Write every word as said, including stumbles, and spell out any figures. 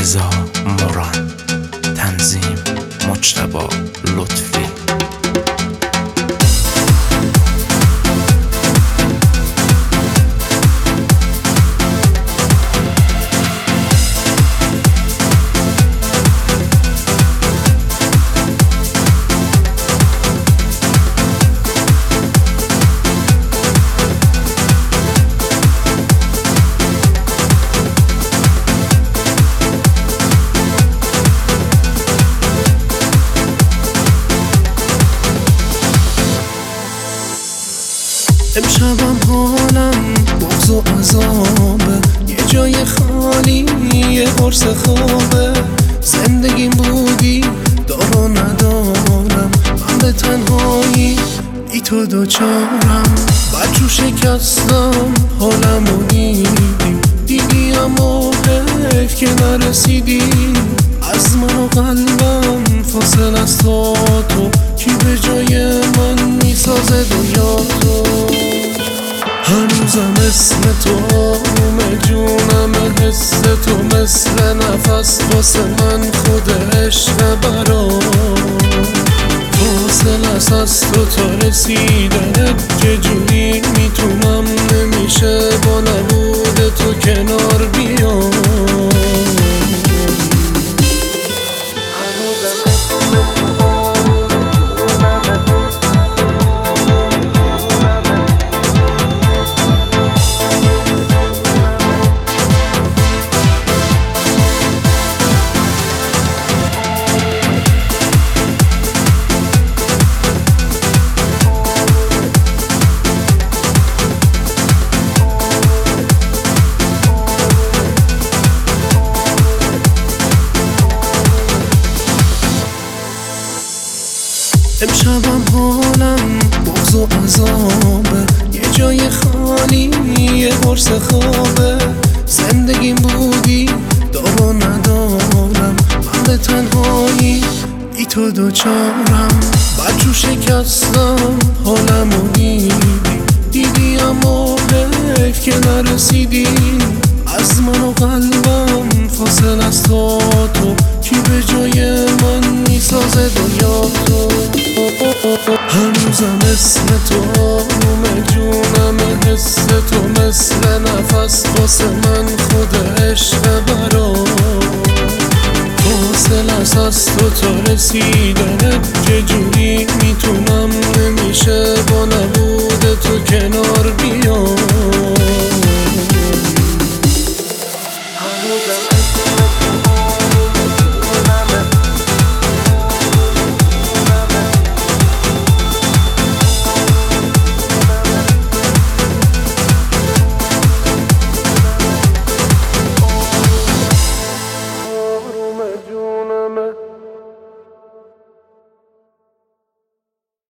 رضا موران، تنظیم مجتبی لطفی. امشبم حالم بغض و عذابه، یه جای خالی یه قرص خوابه. زندگیم بودی دار و ندارم، من به تنهایی بی تو دوچارم. بچو شکستم حالمو دیدی، دیدیم و حیف که نرسیدی. از من و قلبم فاصل از تو تو، کی به جای من میسازه دنیا تو. هنوزم اسم تو آروم جونم، حس تو مثل نفس واسه من خود عشق برام. فاصل است از تو تا رسیدنت، چجوری میتونم نمیشه با نبود تو کنار بیام. امشبم حالم بغض و عذابه، یه جای خالی یه قرص خوابه. زندگیم بودی دار و ندارم، من به تنهایی بی تو دوچارم. بچو شکستم حالمو دیدی، دیدیم و حیف که نرسیدی. از من و قلبم فاصل از تو تو، کی به جای من میسازه دنیا تو. هنوزم اسم تو آروم جونم، حس تو مثل نفس واسه من خود عشق برام. فاصل است از تو تا رسیدنت، چجوری میتونم نمیشه با نبود تو کنار بیام.